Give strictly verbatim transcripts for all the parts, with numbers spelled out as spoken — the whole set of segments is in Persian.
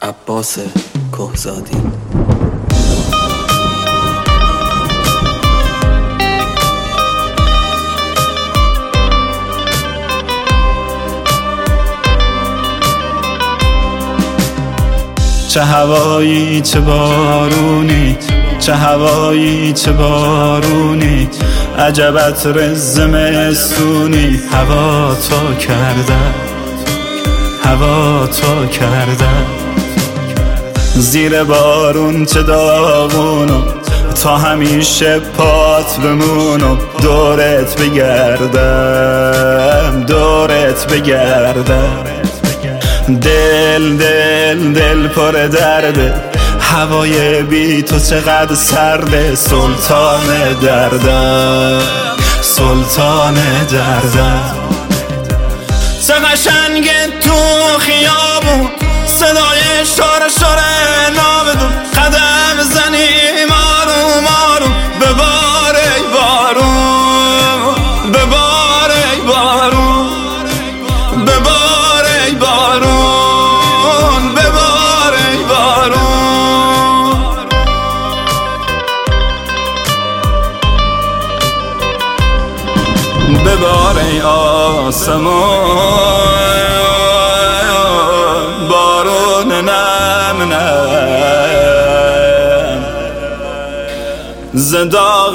عباس کهزادی. چه هوایی چه بارونی، چه هوایی چه بارونی، عجب عطر زمستونی. هوا تا کردن، هوا تا کردن، زیر بارون چه داغونو، تا همیشه پات بمونو. دورت بگردم، دورت بگردم، دل دل دل پر درده، هوای بی تو چقدر سرده. سلطان دردم، سلطان دردم، چه قشنگه تو خیابون، صدای شور شور ناودون. قدم زنیم آروم آروم، ببار ای بارون، ببار ای بارون، ببار ای بارون، ببار ای بارون. ببار ای آسمون، بارون نم نم، ز داغ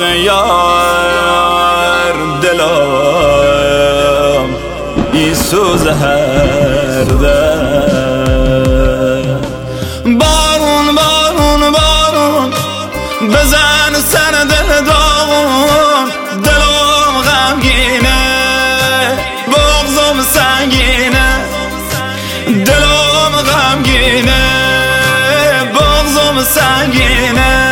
یار دلم ایسوز هر دم. بارون بارون بارون، بزن سر دل داغون. دلم غمگینه، بغضم سنگینه. دلم غمگینه، بغضم سنگینه.